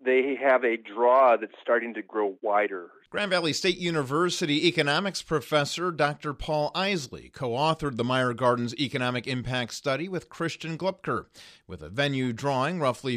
they have a draw that's starting to grow wider. Grand Valley State University economics professor Dr. Paul Isley co-authored the Meyer Gardens Economic Impact Study with Christian Glupker. With a venue drawing roughly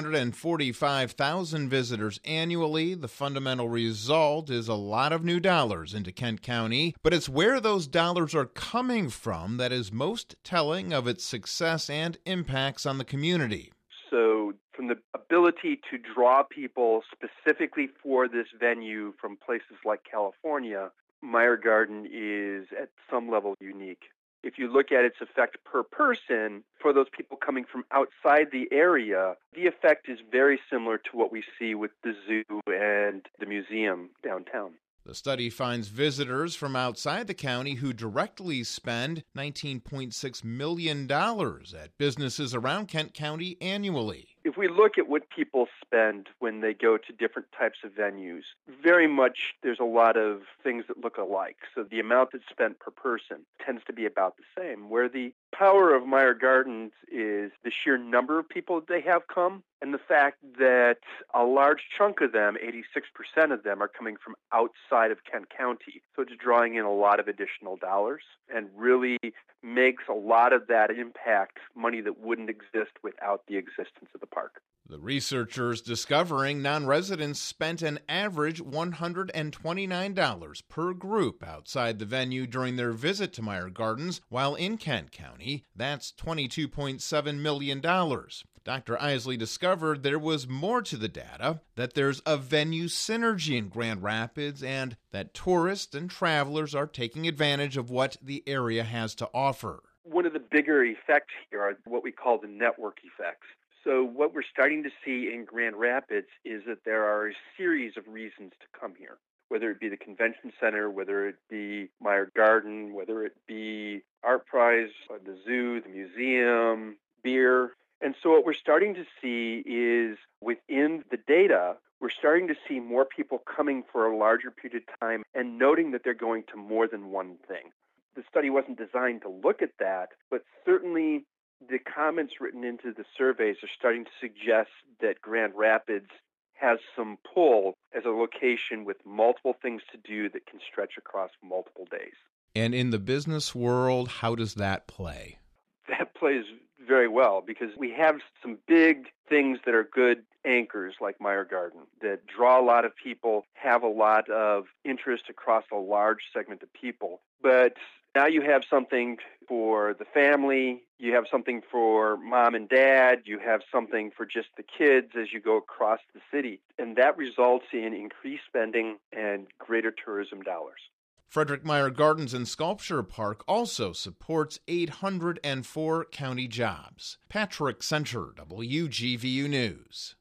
445,000 visitors annually, the fundamental result is a lot of new dollars into Kent County, but it's where those dollars are coming from that is most telling of its success and impacts on the community. So from the ability to draw people specifically for this venue from places like California, Meyer Garden is at some level unique. If you look at its effect per person, for those people coming from outside the area, the effect is very similar to what we see with the zoo and the museum downtown. The study finds visitors from outside the county who directly spend $19.6 million at businesses around Kent County annually. If we look at what people spend when they go to different types of venues, very much there's a lot of things that look alike. So the amount that's spent per person tends to be about the same. Where the power of Meyer Gardens is the sheer number of people that they have come and the fact that a large chunk of them, 86% of them, are coming from outside of Kent County. So it's drawing in a lot of additional dollars and really makes a lot of that impact money that wouldn't exist without the existence of the park. The researchers discovering non-residents spent an average $129 per group outside the venue during their visit to Meyer Gardens, while in Kent County, that's $22.7 million. Dr. Isley discovered there was more to the data, that there's a venue synergy in Grand Rapids, and that tourists and travelers are taking advantage of what the area has to offer. One of the bigger effects here are what we call the network effects. So what we're starting to see in Grand Rapids is that there are a series of reasons to come here, whether it be the convention center, whether it be Meyer Garden, whether it be Art Prize, the zoo, the museum, beer. And so what we're starting to see is within the data, we're starting to see more people coming for a larger period of time and noting that they're going to more than one thing. The study wasn't designed to look at that, but certainly the comments written into the surveys are starting to suggest that Grand Rapids has some pull as a location with multiple things to do that can stretch across multiple days. And in the business world, how does that play? That plays very well because we have some big things that are good anchors like Meyer Garden that draw a lot of people, have a lot of interest across a large segment of people. But now you have something for the family, you have something for mom and dad, you have something for just the kids as you go across the city. And that results in increased spending and greater tourism dollars. Frederick Meyer Gardens and Sculpture Park also supports 804 county jobs. Patrick Center, WGVU News.